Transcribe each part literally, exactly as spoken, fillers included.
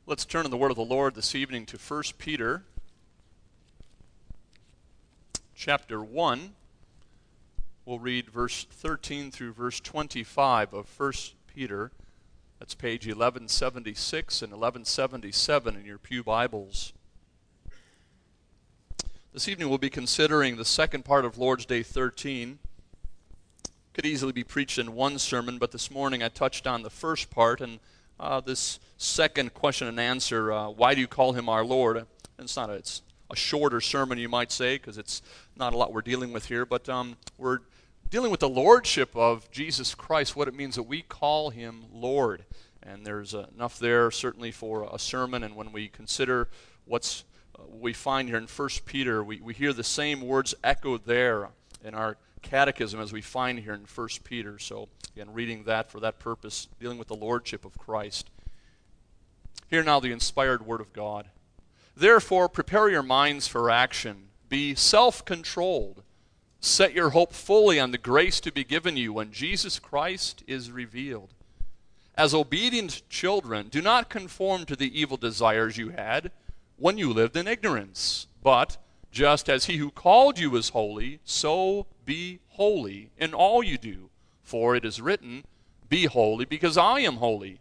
Let's turn in the word of the Lord this evening to First Peter chapter one. We'll read verse thirteen through verse twenty-five of First Peter. That's page eleven seventy-six and eleven seventy-seven in your pew Bibles. This evening we'll be considering the second part of Lord's Day thirteen. Could easily be preached in one sermon, but this morning I touched on the first part, and uh, this second question and answer, uh, why do you call him our Lord? And it's not a, it's a shorter sermon, you might say, because it's not a lot we're dealing with here, but um, we're dealing with the lordship of Jesus Christ, what it means that we call him Lord. And there's uh, enough there certainly for a sermon, and when we consider what's uh, we find here in First Peter, we, we hear the same words echoed there in our catechism as we find here in First Peter. So again, reading that for that purpose, dealing with the lordship of Christ. Hear now the inspired word of God. Therefore, prepare your minds for action. Be self-controlled. Set your hope fully on the grace to be given you when Jesus Christ is revealed. As obedient children, do not conform to the evil desires you had when you lived in ignorance, but just as he who called you is holy, so be holy in all you do. For it is written, be holy because I am holy.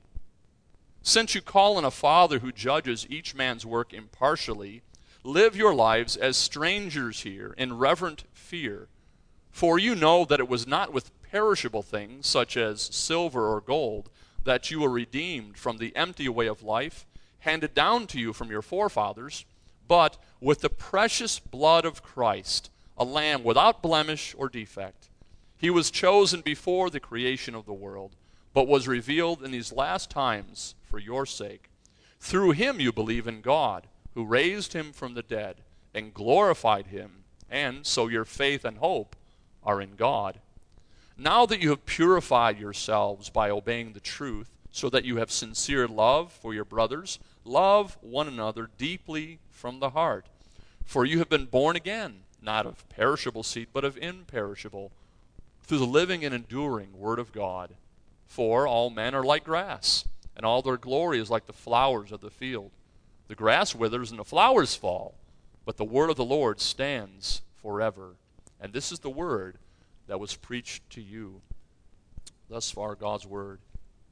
Since you call on a Father who judges each man's work impartially, live your lives as strangers here in reverent fear. For you know that it was not with perishable things, such as silver or gold, that you were redeemed from the empty way of life handed down to you from your forefathers, but with the precious blood of Christ, a lamb without blemish or defect. He was chosen before the creation of the world, but was revealed in these last times for your sake. Through him you believe in God, who raised him from the dead and glorified him, and so your faith and hope are in God. Now that you have purified yourselves by obeying the truth, so that you have sincere love for your brothers, love one another deeply from the heart. For you have been born again, not of perishable seed, but of imperishable, through the living and enduring Word of God. For all men are like grass, and all their glory is like the flowers of the field. The grass withers and the flowers fall, but the word of the Lord stands forever. And this is the word that was preached to you. Thus far, God's word.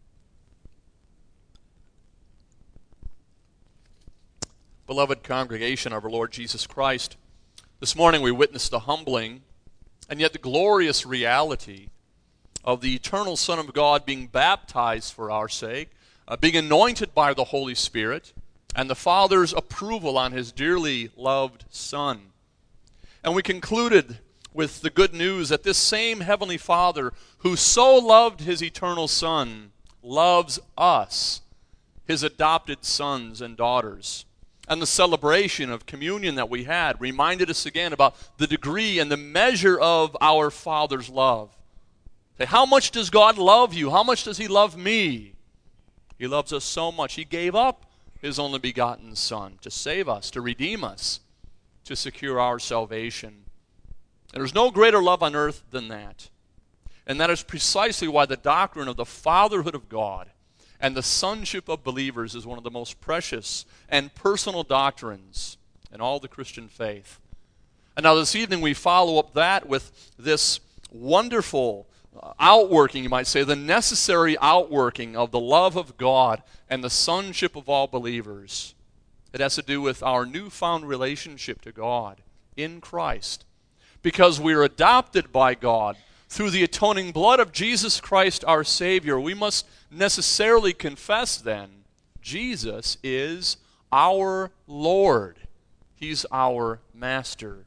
Beloved congregation of our Lord Jesus Christ, this morning we witnessed the humbling and yet the glorious reality of the eternal Son of God being baptized for our sake, uh, being anointed by the Holy Spirit, and the Father's approval on his dearly loved Son. And we concluded with the good news that this same Heavenly Father, who so loved his eternal Son, loves us, his adopted sons and daughters. And the celebration of communion that we had reminded us again about the degree and the measure of our Father's love. Say, how much does God love you? How much does he love me? He loves us so much. He gave up his only begotten Son to save us, to redeem us, to secure our salvation. And there's no greater love on earth than that. And that is precisely why the doctrine of the fatherhood of God and the sonship of believers is one of the most precious and personal doctrines in all the Christian faith. And now this evening we follow up that with this wonderful outworking, you might say, the necessary outworking of the love of God and the sonship of all believers. It has to do with our newfound relationship to God in Christ. Because we are adopted by God through the atoning blood of Jesus Christ our Savior, we must necessarily confess then, Jesus is our Lord. He's our Master.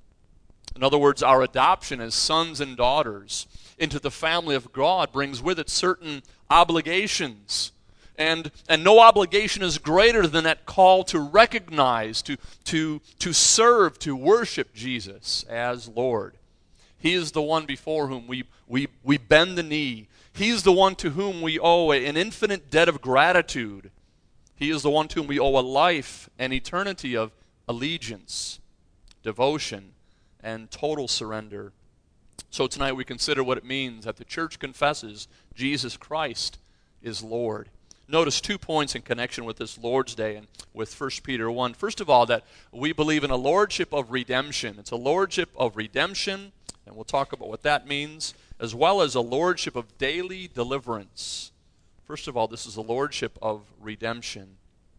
In other words, our adoption as sons and daughters into the family of God brings with it certain obligations. And, and no obligation is greater than that call to recognize, to, to, to serve, to worship Jesus as Lord. He is the one before whom we, we, we bend the knee. He's the one to whom we owe an infinite debt of gratitude. He is the one to whom we owe a life and eternity of allegiance, devotion, and total surrender. So tonight we consider what it means that the church confesses Jesus Christ is Lord. notice two points in connection with this Lord's Day and with First Peter one. First of all, that we believe in a lordship of redemption. It's a lordship of redemption, and we'll talk about what that means, as well as a lordship of daily deliverance. First of all, this is a lordship of redemption.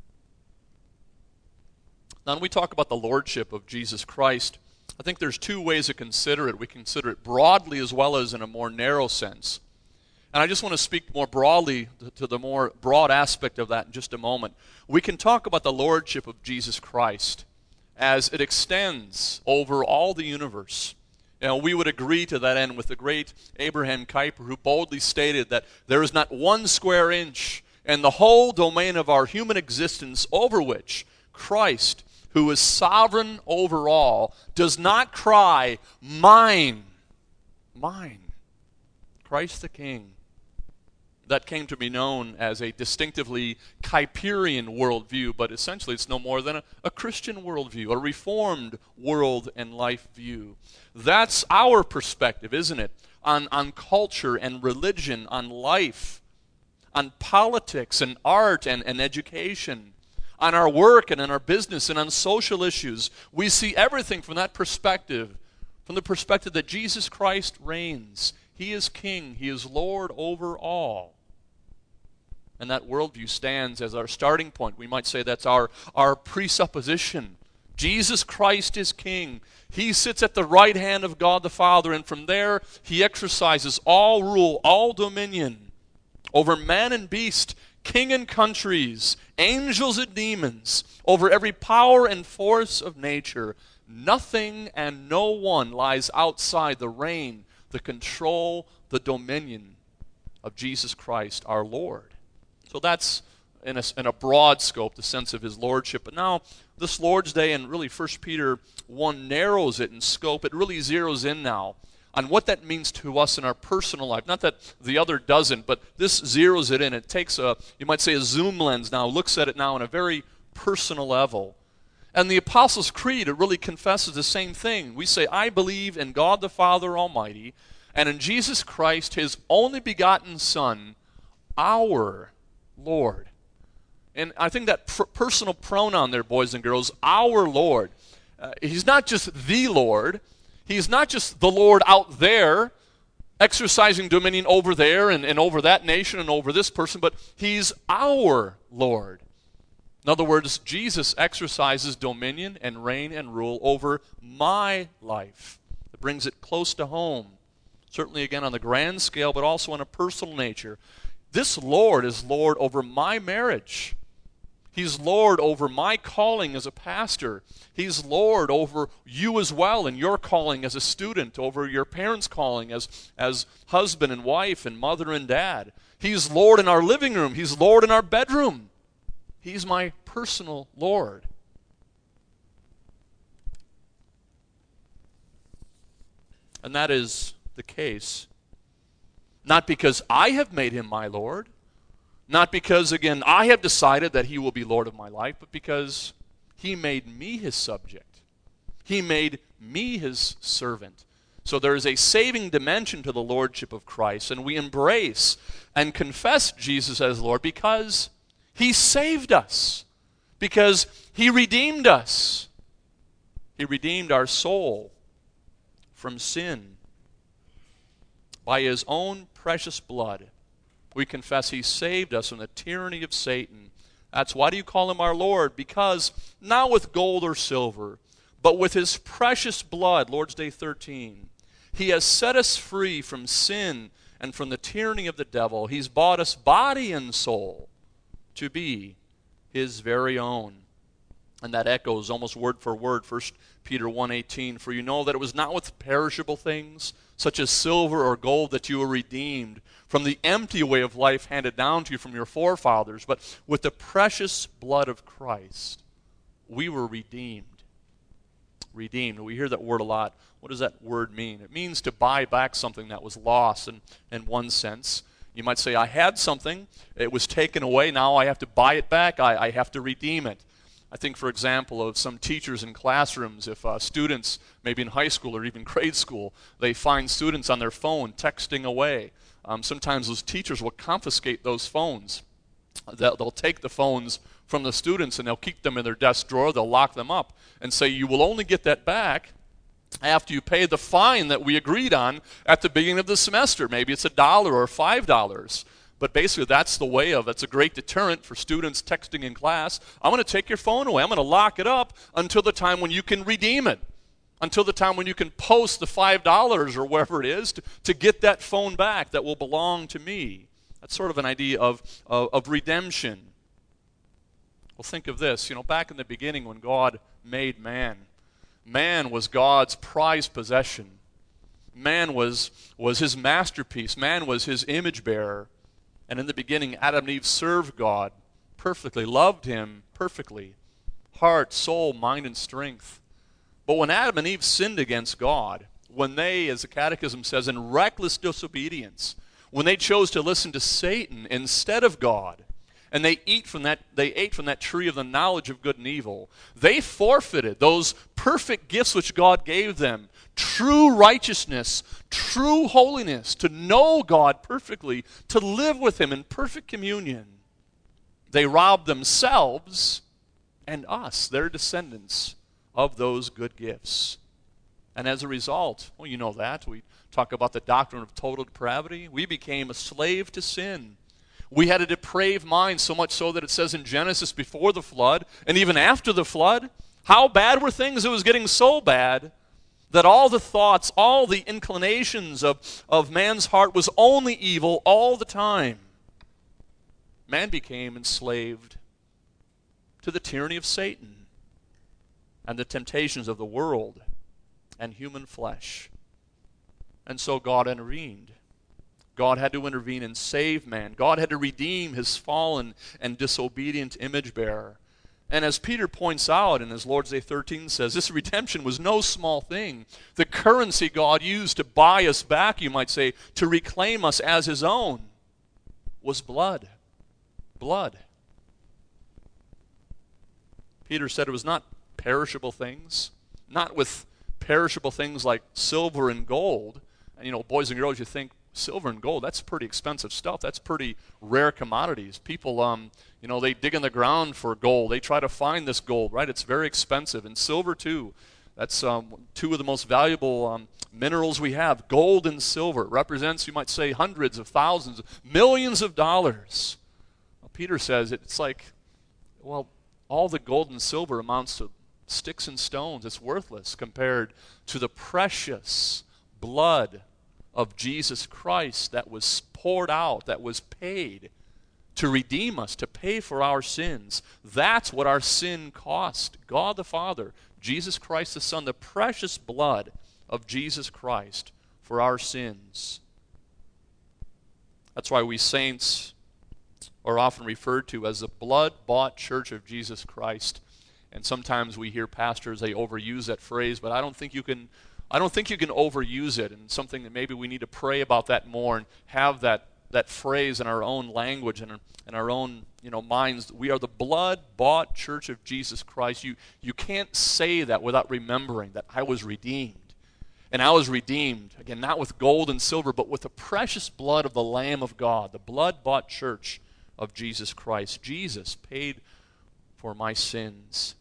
Now, when we talk about the lordship of Jesus Christ, I think there's two ways to consider it. We consider it broadly as well as in a more narrow sense. And I just want to speak more broadly to the more broad aspect of that in just a moment. We can talk about the lordship of Jesus Christ as it extends over all the universe. You know, we would agree to that end with the great Abraham Kuyper, who boldly stated that there is not one square inch in the whole domain of our human existence over which Christ, who is sovereign over all, does not cry, mine, mine. Christ the King. That came to be known as a distinctively Kuyperian worldview, but essentially it's no more than a, a Christian worldview, a reformed world and life view. That's our perspective, isn't it? On, on culture and religion, on life, on politics and art and, and education, on our work and in our business and on social issues. We see everything from that perspective, from the perspective that Jesus Christ reigns. He is King. He is Lord over all. And that worldview stands as our starting point. We might say that's our, our presupposition. Jesus Christ is King. He sits at the right hand of God the Father, and from there he exercises all rule, all dominion over man and beast, king and countries, angels and demons, over every power and force of nature. Nothing and no one lies outside the reign, the control, the dominion of Jesus Christ, our Lord. So that's, in a, in a broad scope, the sense of his lordship. But now, this Lord's Day, and really First Peter one narrows it in scope. It really zeroes in now on what that means to us in our personal life. Not that the other doesn't, but this zeroes it in. It takes a, you might say, a zoom lens now, looks at it now on a very personal level. And the Apostles' Creed, it really confesses the same thing. We say, I believe in God the Father Almighty, and in Jesus Christ, his only begotten Son, our Lord. And I think that pr- personal pronoun there, boys and girls, our Lord. Uh, he's not just the Lord. He's not just the Lord out there, exercising dominion over there and, and over that nation and over this person, but he's our Lord. In other words, Jesus exercises dominion and reign and rule over my life. It brings it close to home. Certainly, again, on the grand scale, but also on a personal nature. This Lord is Lord over my marriage. He's Lord over my calling as a pastor. He's Lord over you as well and your calling as a student, over your parents' calling as, as husband and wife and mother and dad. He's Lord in our living room. He's Lord in our bedroom. He's my personal Lord. And that is the case. Not because I have made him my Lord, not because, again, I have decided that he will be Lord of my life, but because he made me his subject. He made me his servant. So there is a saving dimension to the lordship of Christ, and we embrace and confess Jesus as Lord because he saved us, because he redeemed us. He redeemed our soul from sin. By his own precious blood, we confess he saved us from the tyranny of Satan. That's why do you call him our Lord? Because not with gold or silver, but with his precious blood, Lord's Day thirteen, he has set us free from sin and from the tyranny of the devil. He's bought us body and soul to be his very own. And that echoes almost word for word First Peter one eighteen. For you know that it was not with perishable things, such as silver or gold, that you were redeemed from the empty way of life handed down to you from your forefathers, but with the precious blood of Christ, we were redeemed. Redeemed. We hear that word a lot. What does that word mean? It means to buy back something that was lost in, in one sense. You might say, I had something, it was taken away, now I have to buy it back, I, I have to redeem it. I think, for example, of some teachers in classrooms, if uh, students, maybe in high school or even grade school, they find students on their phone texting away. Um, sometimes those teachers will confiscate those phones they'll, they'll take the phones from the students and they'll keep them in their desk drawer, they'll lock them up, and say, you will only get that back after you pay the fine that we agreed on at the beginning of the semester. Maybe it's a dollar or five dollars. But basically, that's the way of it. It's a great deterrent for students texting in class. I'm going to take your phone away. I'm going to lock it up until the time when you can redeem it, until the time when you can post the five dollars or wherever it is to, to get that phone back that will belong to me. That's sort of an idea of, of, of redemption. Well, think of this. You know, back in the beginning when God made man, man was God's prized possession. Man was, was his masterpiece. Man was his image bearer. And in the beginning, Adam and Eve served God perfectly, loved him perfectly, heart, soul, mind, and strength. But when Adam and Eve sinned against God, when they, as the Catechism says, in reckless disobedience, when they chose to listen to Satan instead of God, and they eat from that, they ate from that tree of the knowledge of good and evil, they forfeited those perfect gifts which God gave them, true righteousness, true holiness, to know God perfectly, to live with him in perfect communion. They robbed themselves and us, their descendants, of those good gifts. And as a result, well, you know that. We talk about the doctrine of total depravity. We became a slave to sin. We had a depraved mind, so much so that it says in Genesis before the flood, and even after the flood, how bad were things? It was getting so bad that all the thoughts, all the inclinations of, of man's heart was only evil all the time. Man became enslaved to the tyranny of Satan and the temptations of the world and human flesh. And so God intervened. God had to intervene and save man. God had to redeem his fallen and disobedient image bearer. And as Peter points out, and as Lord's Day thirteen says, this redemption was no small thing. The currency God used to buy us back, you might say, to reclaim us as his own, was blood. Blood. Peter said it was not perishable things, not with perishable things like silver and gold. And you know, boys and girls, you think silver and gold, that's pretty expensive stuff. That's pretty rare commodities. People, um, you know, they dig in the ground for gold. They try to find this gold, right? It's very expensive. And silver, too. That's um, two of the most valuable um, minerals we have. Gold and silver. It represents, you might say, hundreds of thousands, millions of dollars. Well, Peter says it's like, well, all the gold and silver amounts to sticks and stones. It's worthless compared to the precious blood of Jesus Christ that was poured out, that was paid to redeem us, to pay for our sins. That's what our sin cost. God the Father, Jesus Christ the Son, the precious blood of Jesus Christ for our sins. That's why we saints are often referred to as the blood-bought church of Jesus Christ. And sometimes we hear pastors, they overuse that phrase, but I don't think you can I don't think you can overuse it, and something that maybe we need to pray about that more and have that, that phrase in our own language and in our own you know minds. We are the blood-bought church of Jesus Christ. You, you can't say that without remembering that I was redeemed. And I was redeemed, again, not with gold and silver, but with the precious blood of the Lamb of God, the blood-bought church of Jesus Christ. Jesus paid for my sins.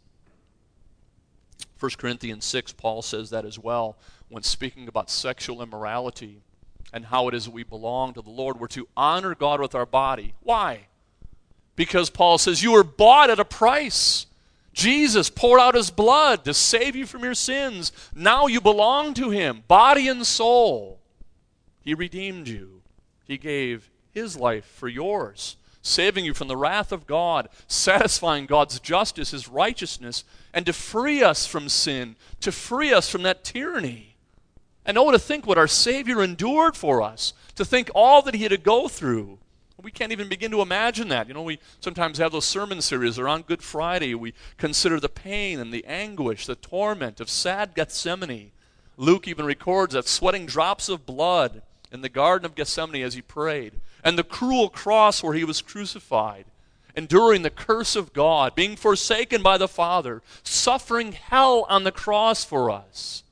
First Corinthians six, Paul says that as well when speaking about sexual immorality and how it is that we belong to the Lord. We're to honor God with our body. Why? Because Paul says you were bought at a price. Jesus poured out his blood to save you from your sins. Now you belong to him, body and soul. He redeemed you. He gave his life for yours, saving you from the wrath of God, satisfying God's justice, his righteousness, and to free us from sin, to free us from that tyranny. And oh, to think what our Savior endured for us, to think all that he had to go through. We can't even begin to imagine that. You know, we sometimes have those sermon series, or on Good Friday, we consider the pain and the anguish, the torment of sad Gethsemane. Luke even records that sweating drops of blood in the Garden of Gethsemane as he prayed, and the cruel cross where he was crucified, enduring the curse of God, being forsaken by the Father, suffering hell on the cross for us.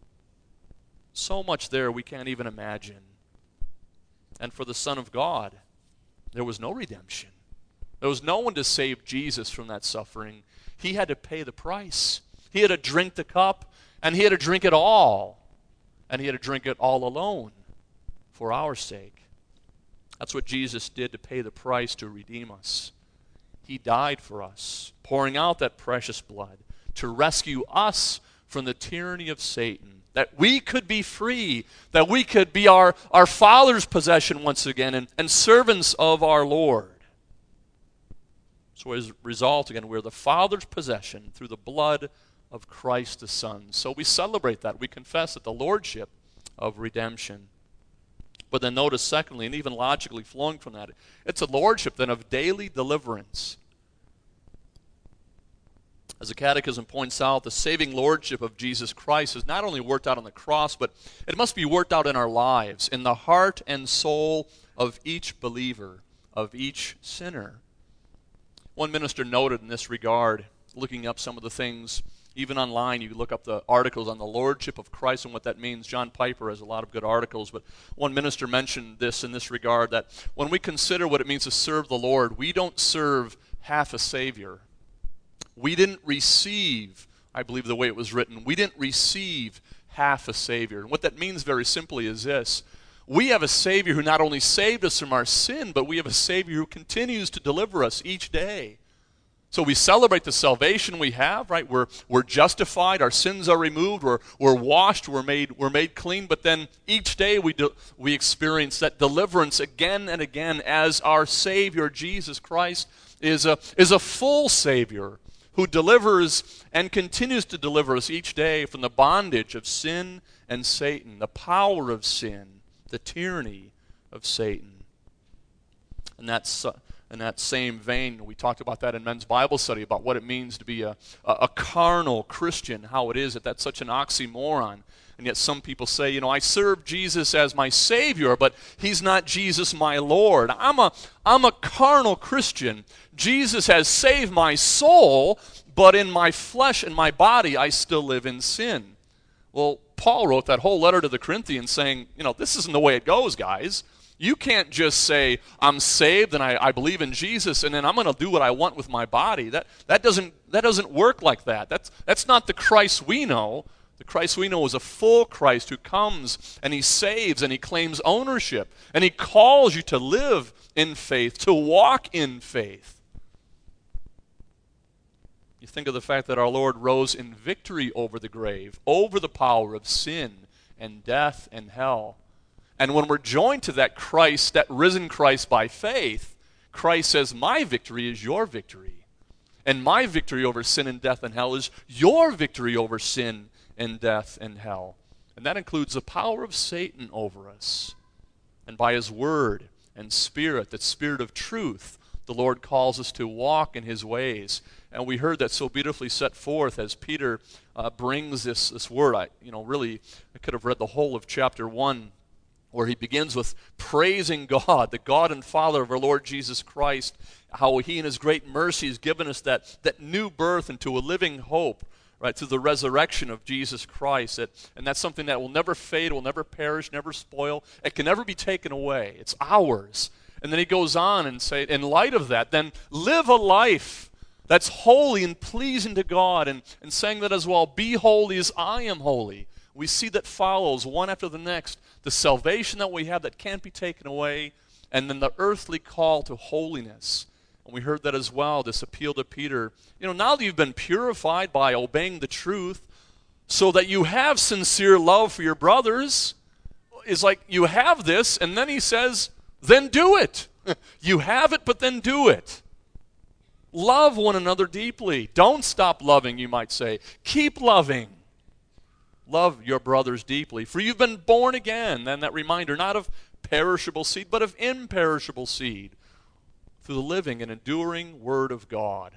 So much there we can't even imagine. And for the Son of God, there was no redemption. There was no one to save Jesus from that suffering. He had to pay the price. He had to drink the cup, and he had to drink it all. And he had to drink it all alone for our sake. That's what Jesus did to pay the price to redeem us. He died for us, pouring out that precious blood to rescue us from the tyranny of Satan, that we could be free, that we could be our, our Father's possession once again, and, and servants of our Lord. So as a result, again, we're the Father's possession through the blood of Christ the Son. So we celebrate that. We confess that the lordship of redemption. But then notice, secondly, and even logically flowing from that, it's a lordship then of daily deliverance. As the Catechism points out, the saving lordship of Jesus Christ is not only worked out on the cross, but it must be worked out in our lives, in the heart and soul of each believer, of each sinner. One minister noted in this regard, looking up some of the things, even online, you look up the articles on the lordship of Christ and what that means. John Piper has a lot of good articles, but one minister mentioned this in this regard, that when we consider what it means to serve the Lord, we don't serve half a Savior. We didn't receive, I believe the way it was written, we didn't receive half a Savior. And what that means very simply is this: we have a Savior who not only saved us from our sin, but we have a Savior who continues to deliver us each day. So we celebrate the salvation we have, right? We're, we're justified, our sins are removed, we're, we're washed, we're made, we're made clean, but then each day we, do, we experience that deliverance again and again as our Savior, Jesus Christ, is a, is a full Savior who delivers and continues to deliver us each day from the bondage of sin and Satan, the power of sin, the tyranny of Satan. And that's... Uh, In that same vein, we talked about that in men's Bible study, about what it means to be a, a, a carnal Christian, how it is that that's such an oxymoron. And yet some people say, you know, I serve Jesus as my Savior, but he's not Jesus my Lord. I'm a, I'm a carnal Christian. Jesus has saved my soul, but in my flesh and my body I still live in sin. Well, Paul wrote that whole letter to the Corinthians saying, you know, this isn't the way it goes, guys. You can't just say, I'm saved and I, I believe in Jesus, and then I'm going to do what I want with my body. That, that, doesn't, that doesn't work like that. That's, that's not the Christ we know. The Christ we know is a full Christ who comes and he saves and he claims ownership. And he calls you to live in faith, to walk in faith. You think of the fact that our Lord rose in victory over the grave, over the power of sin and death and hell. And when we're joined to that Christ, that risen Christ by faith, Christ says, my victory is your victory. And my victory over sin and death and hell is your victory over sin and death and hell. And that includes the power of Satan over us. And by his word and spirit, that spirit of truth, the Lord calls us to walk in his ways. And we heard that so beautifully set forth as Peter uh, brings this, this word. I, you know, really, I could have read the whole of chapter one, where he begins with praising God, the God and Father of our Lord Jesus Christ, how he in his great mercy has given us that, that new birth into a living hope, right, through the resurrection of Jesus Christ. It, and that's something that will never fade, will never perish, never spoil. It can never be taken away. It's ours. And then he goes on and say, in light of that, then live a life that's holy and pleasing to God, and, and saying that as well, be holy as I am holy. We see that follows one after the next, the salvation that we have that can't be taken away, and then the earthly call to holiness. And we heard that as well, this appeal to Peter. You know, now that you've been purified by obeying the truth, so that you have sincere love for your brothers, is like you have this, and then he says, then do it. You have it, but then do it. Love one another deeply. Don't stop loving, you might say. Keep loving. Love your brothers deeply, for you've been born again. Then that reminder, not of perishable seed, but of imperishable seed, through the living and enduring Word of God.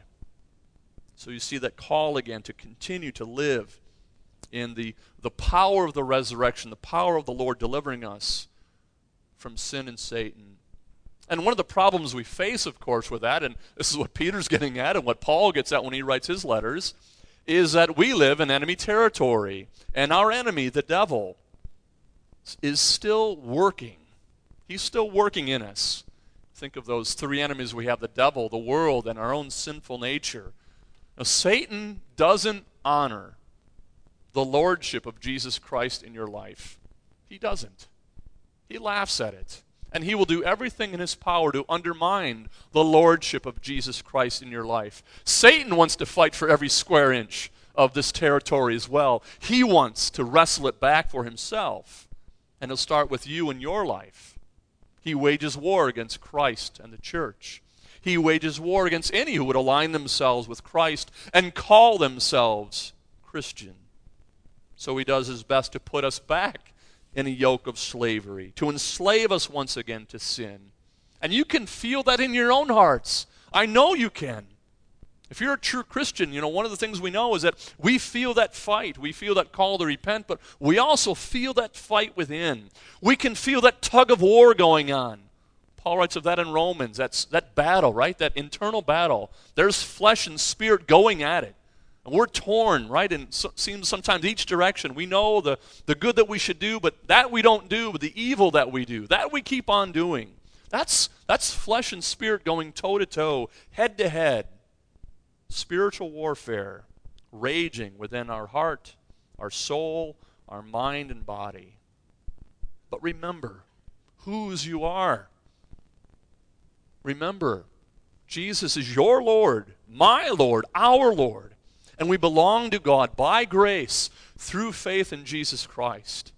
So you see that call again to continue to live in the, the power of the resurrection, the power of the Lord delivering us from sin and Satan. And one of the problems we face, of course, with that, and this is what Peter's getting at and what Paul gets at when he writes his letters, is that we live in enemy territory, and our enemy, the devil, is still working. He's still working in us Think of those three enemies we have: the devil, the world, and our own sinful nature. Now, Satan doesn't honor the lordship of Jesus Christ in your life. He doesn't. He laughs at it. And he will do everything in his power to undermine the lordship of Jesus Christ in your life. Satan wants to fight for every square inch of this territory as well. He wants to wrestle it back for himself. And he'll start with you and your life. He wages war against Christ and the church. He wages war against any who would align themselves with Christ and call themselves Christian. So he does his best to put us back in a yoke of slavery, to enslave us once again to sin. And you can feel that in your own hearts. I know you can. If you're a true Christian, you know, one of the things we know is that we feel that fight. We feel that call to repent, but we also feel that fight within. We can feel that tug of war going on. Paul writes of that in Romans. That's that battle, right? That internal battle. There's flesh and spirit going at it. And we're torn, right? And so, seems sometimes each direction. We know the, the good that we should do, but that we don't do, but the evil that we do, that we keep on doing. That's, that's flesh and spirit going toe-to-toe, head-to-head. Spiritual warfare raging within our heart, our soul, our mind, and body. But remember whose you are. Remember, Jesus is your Lord, my Lord, our Lord. And we belong to God by grace through faith in Jesus Christ.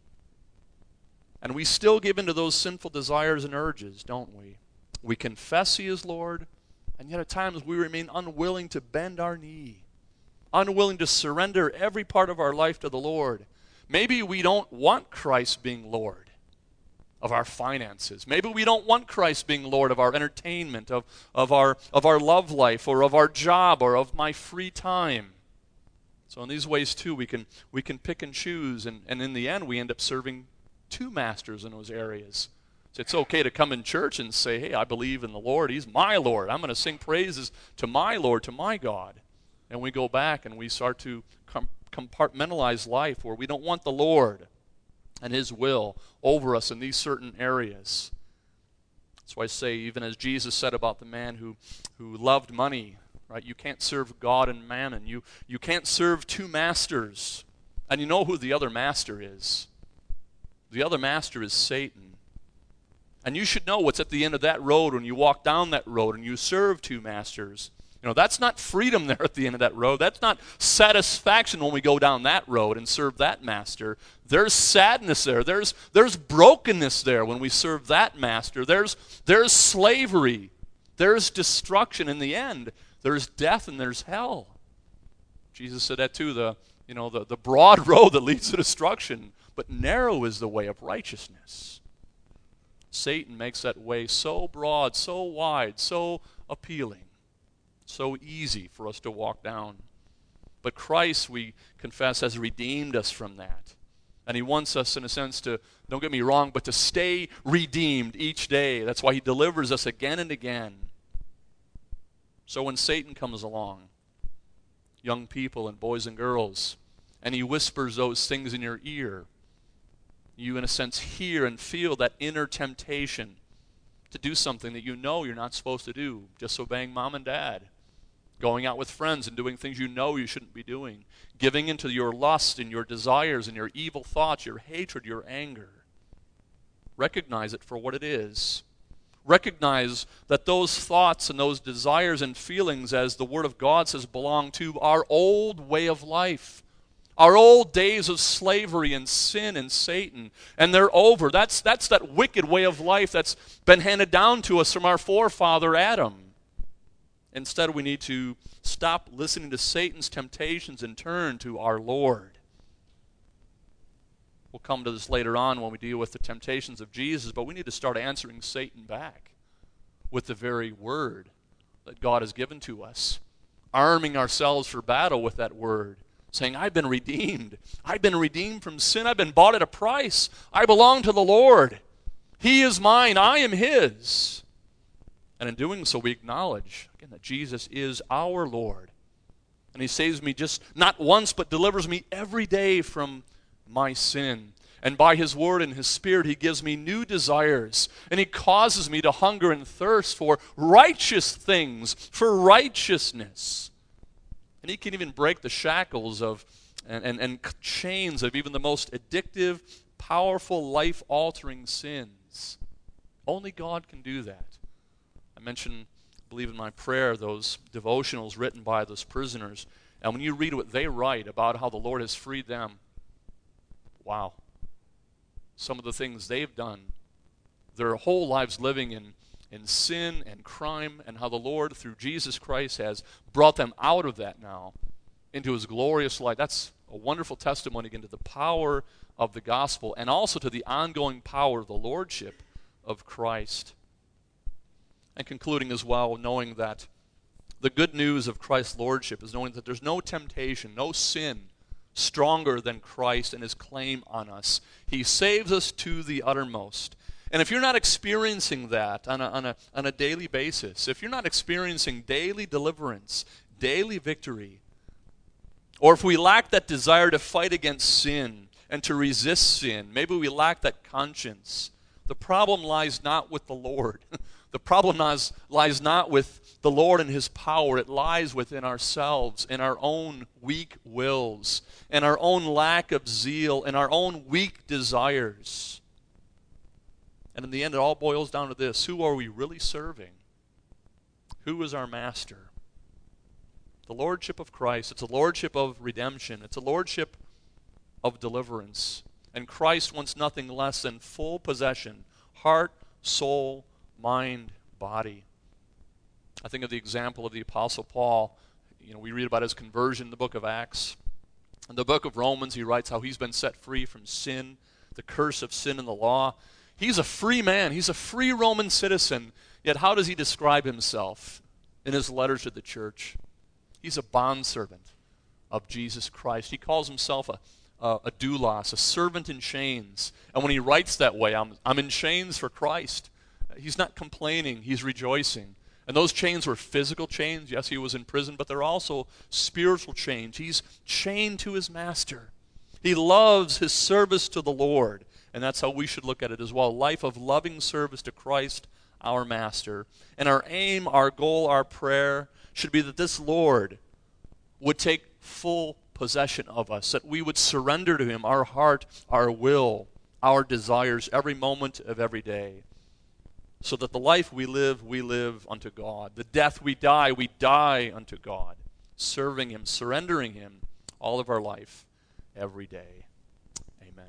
And we still give in to those sinful desires and urges, don't we? We confess He is Lord, and yet at times we remain unwilling to bend our knee, unwilling to surrender every part of our life to the Lord. Maybe we don't want Christ being Lord of our finances. Maybe we don't want Christ being Lord of our entertainment, of, of, our, of our love life, or of our job, or of my free time. So in these ways too, we can, we can pick and choose, and, and in the end we end up serving two masters in those areas. So it's okay to come in church and say, hey, I believe in the Lord. He's my Lord. I'm going to sing praises to my Lord, to my God. And we go back and we start to com- compartmentalize life where we don't want the Lord and His will over us in these certain areas. That's why I say, even as Jesus said about the man who, who loved money, right? You can't serve God and mammon. You, you can't serve two masters. And you know who the other master is. The other master is Satan. And you should know what's at the end of that road when you walk down that road and you serve two masters. You know, that's not freedom there at the end of that road. That's not satisfaction when we go down that road and serve that master. There's sadness there. There's, there's brokenness there when we serve that master. There's, there's slavery. There's destruction in the end. There's death and there's hell. Jesus said that too, the, you know, the, the broad road that leads to destruction, but narrow is the way of righteousness. Satan makes that way so broad, so wide, so appealing. So easy for us to walk down. But Christ, we confess, has redeemed us from that. And He wants us, in a sense, to, don't get me wrong, but to stay redeemed each day. That's why He delivers us again and again. So when Satan comes along, young people and boys and girls, and he whispers those things in your ear, you, in a sense, hear and feel that inner temptation to do something that you know you're not supposed to do, disobeying mom and dad, going out with friends and doing things you know you shouldn't be doing, giving into your lust and your desires and your evil thoughts, your hatred, your anger. Recognize it for what it is. Recognize that those thoughts and those desires and feelings, as the Word of God says, belong to our old way of life, our old days of slavery and sin and Satan, and they're over. That's, that's that wicked way of life that's been handed down to us from our forefather Adam. Instead, we need to stop listening to Satan's temptations and turn to our Lord. We'll come to this later on when we deal with the temptations of Jesus, but we need to start answering Satan back with the very word that God has given to us, arming ourselves for battle with that word, saying, I've been redeemed. I've been redeemed from sin. I've been bought at a price. I belong to the Lord. He is mine. I am His. And in doing so, we acknowledge, again, that Jesus is our Lord. And He saves me just not once, but delivers me every day from my sin. And by His Word and His Spirit, He gives me new desires. And He causes me to hunger and thirst for righteous things, for righteousness. And He can even break the shackles of and, and, and chains of even the most addictive, powerful, life-altering sins. Only God can do that. I mentioned, I believe in my prayer, those devotionals written by those prisoners. And when you read what they write about how the Lord has freed them, wow. Some of the things they've done, their whole lives living in, in sin and crime, and how the Lord, through Jesus Christ, has brought them out of that now into His glorious light. That's a wonderful testimony again to the power of the gospel and also to the ongoing power of the lordship of Christ. And concluding as well, knowing that the good news of Christ's lordship is knowing that there's no temptation, no sin stronger than Christ and His claim on us. He saves us to the uttermost. And if you're not experiencing that on a, on a, on a daily basis, if you're not experiencing daily deliverance, daily victory, or if we lack that desire to fight against sin and to resist sin, maybe we lack that conscience, the problem lies not with the Lord. The problem lies, lies not with the Lord and His power. It lies within ourselves, in our own weak wills, in our own lack of zeal, in our own weak desires. And in the end, it all boils down to this. Who are we really serving? Who is our master? The lordship of Christ. It's a lordship of redemption. It's a lordship of deliverance. And Christ wants nothing less than full possession, heart, soul, mind, body. I think of the example of the Apostle Paul. You know, we read about his conversion in the book of Acts. In the book of Romans, he writes how he's been set free from sin, the curse of sin and the law. He's a free man. He's a free Roman citizen. Yet how does he describe himself in his letters to the church? He's a bondservant of Jesus Christ. He calls himself a, a, a doulos, a servant in chains. And when he writes that way, I'm, I'm in chains for Christ. He's not complaining. He's rejoicing. And those chains were physical chains. Yes, he was in prison, but they're also spiritual chains. He's chained to his master. He loves his service to the Lord. And that's how we should look at it as well. A life of loving service to Christ, our master. And our aim, our goal, our prayer should be that this Lord would take full possession of us, that we would surrender to Him our heart, our will, our desires, every moment of every day, so that the life we live, we live unto God. The death we die, we die unto God, serving Him, surrendering Him all of our life, every day. Amen.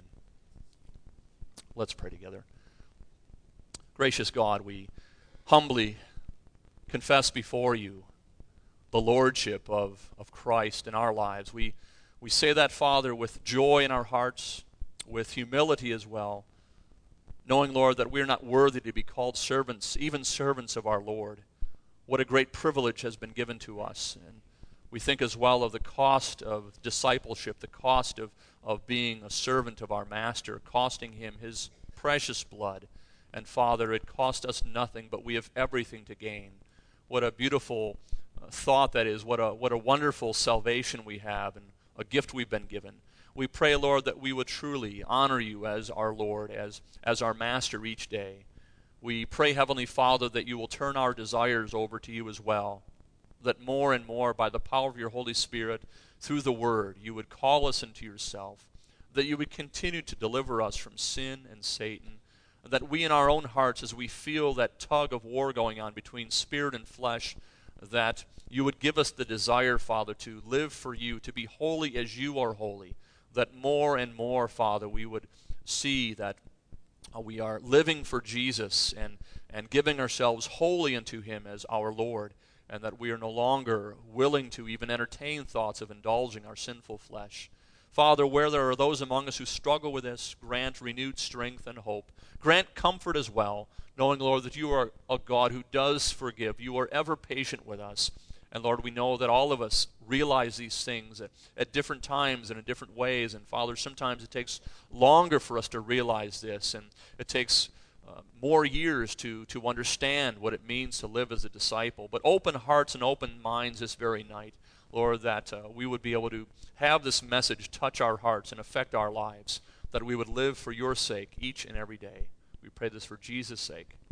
Let's pray together. Gracious God, we humbly confess before You the lordship of, of Christ in our lives. We, we say that, Father, with joy in our hearts, with humility as well, knowing, Lord, that we're not worthy to be called servants, even servants of our Lord. What a great privilege has been given to us. And we think as well of the cost of discipleship, the cost of, of being a servant of our Master, costing Him His precious blood. And Father, it cost us nothing, but we have everything to gain. What a beautiful uh, thought that is. What a, what a wonderful salvation we have and a gift we've been given. We pray, Lord, that we would truly honor You as our Lord, as, as our Master each day. We pray, Heavenly Father, that You will turn our desires over to You as well, that more and more by the power of Your Holy Spirit, through the Word, You would call us into Yourself, that You would continue to deliver us from sin and Satan, and that we in our own hearts, as we feel that tug of war going on between spirit and flesh, that You would give us the desire, Father, to live for You, to be holy as You are holy, that more and more, Father, we would see that uh, we are living for Jesus and, and giving ourselves wholly unto Him as our Lord, and that we are no longer willing to even entertain thoughts of indulging our sinful flesh. Father, where there are those among us who struggle with this, grant renewed strength and hope. Grant comfort as well, knowing, Lord, that You are a God who does forgive. You are ever patient with us. And Lord, we know that all of us realize these things at, at different times and in different ways. And Father, sometimes it takes longer for us to realize this, and it takes uh, more years to, to understand what it means to live as a disciple. But open hearts and open minds this very night, Lord, that uh, we would be able to have this message touch our hearts and affect our lives. that we would live for your sake each and every day. We pray this for Jesus' sake.